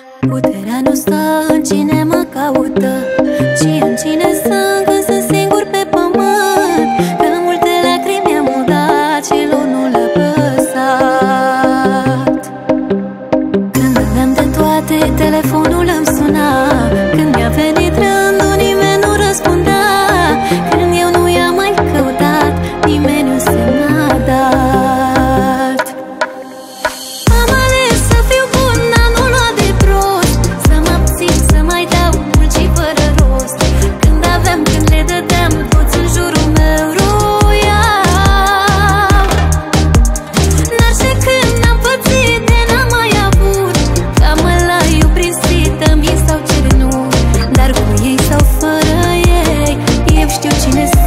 Puterea nu stă în cine mă caută, ci în cine sunt când sunt singur pe pământ. Că multe lacrimi am udat și lui nu l-a păsat. Când aveam de toate, telefonul îmi suna. Când mi-a venit rândul, nimeni nu răspundea. Când eu nu i-am mai căutat, nimeni nu semna dat. Am ales să fiu bun, dar nu lua de prost, să mă abțin, să mai dau mult și fără rost. Când aveam, când le dădeam, toți în jurul meu roiau. Dar și când am pățit de n-am mai avut, ca mălaiu prisită mi s-au cernut. Dar cu ei sau fără ei, eu știu cine sunt.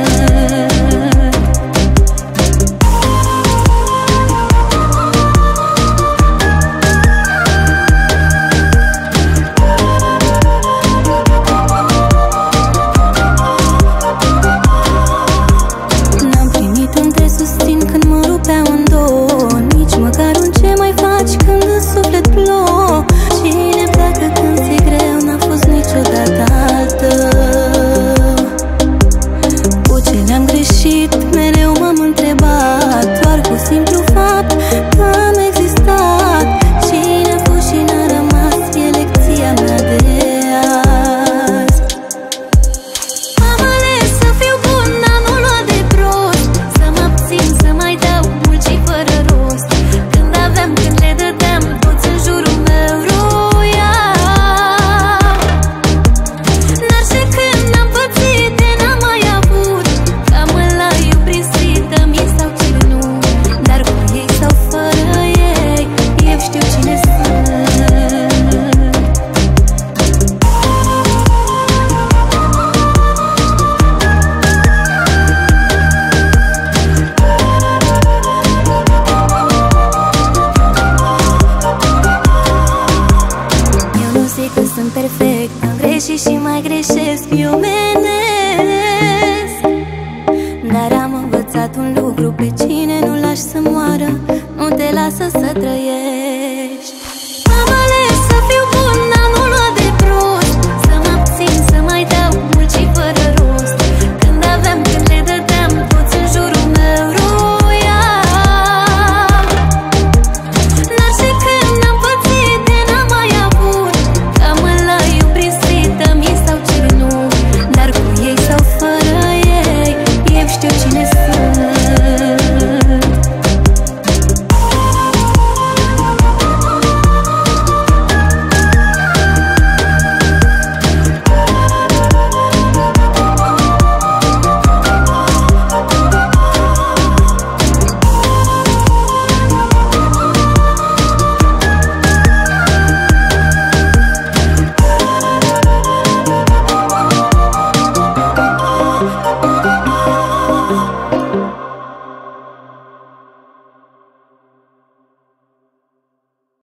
N-am primit un te susțin când mă rupeau în două, nici măcar un ce mai faci când în suflet plouă. Cine pleacă când ți-e greu n-a fost niciodată al tău. Cu ce le-am greșit mereu m-am întrebat, doar cu simplu fapt că am existat. Cine a fost și n-a rămas e lecția mea de azi. Am ales să fiu bun, dar nu lua de prost, să mă abțin, să mai dau mult și fără rost. Când aveam, când le dădeam, toți în jurul meu roiau. Dar și când am pățit de n-am mai avut, ca mălaiu prisită mi s-au cernut. Dar cu ei sau fără ei, eu știu cine sunt. Eu nu zic că sunt perfect, am greșit și mai greșesc, eu menesc. Dar am învățat un lucru, pe cine